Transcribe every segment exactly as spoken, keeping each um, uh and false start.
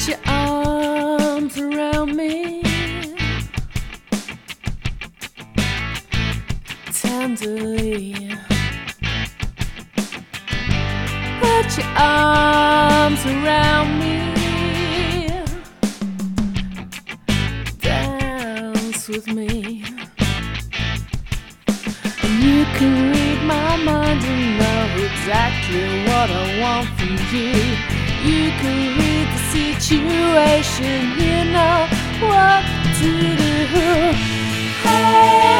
Put your arms around me tenderly. Put your arms around me. Dance with me. And you can read my mind and know exactly what I want from you. You can read the situation, you know what to do. Hey,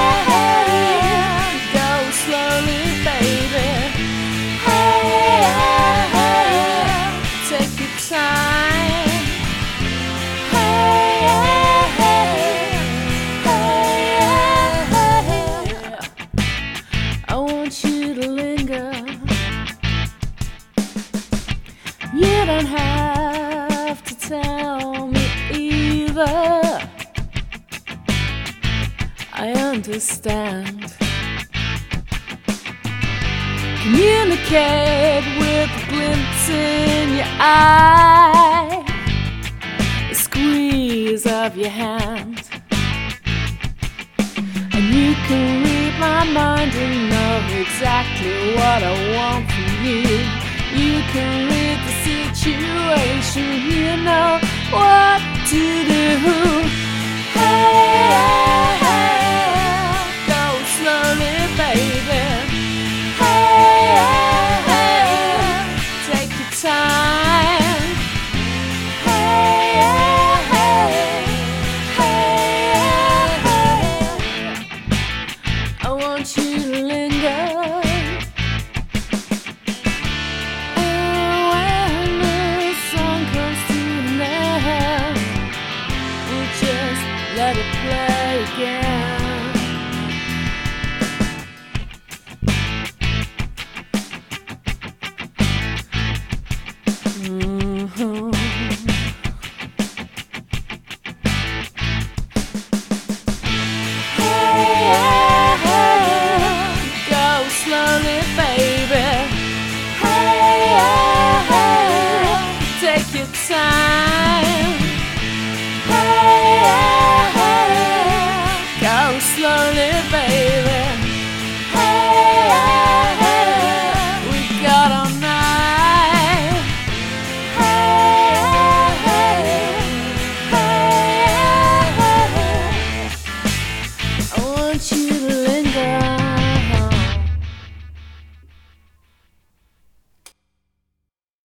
hey, go slowly, baby. Hey, hey, take your time. Hey, hey, hey, hey, I want you to linger. You don't have to tell me either. I understand. Communicate with a glimpse in your eye, a squeeze of your hand, and you can read my mind and know exactly what I want from you. You can read the situation, you know what to do. Hey, hey, go slowly, baby. Hey, hey, take your time. Hey, hey, hey, I want you to linger. Let it play again. Mm-hmm. Hey, hey, go slowly, baby. Hey, hey, take your time. Go slowly, baby. Hey, hey, we got all night. Hey, hey, hey, I want you to